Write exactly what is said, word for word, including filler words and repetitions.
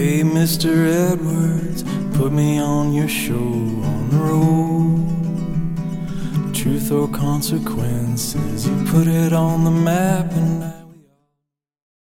Hey, Mister Edwards, put me on your show on the road. Truth or consequences, you put it on the map and I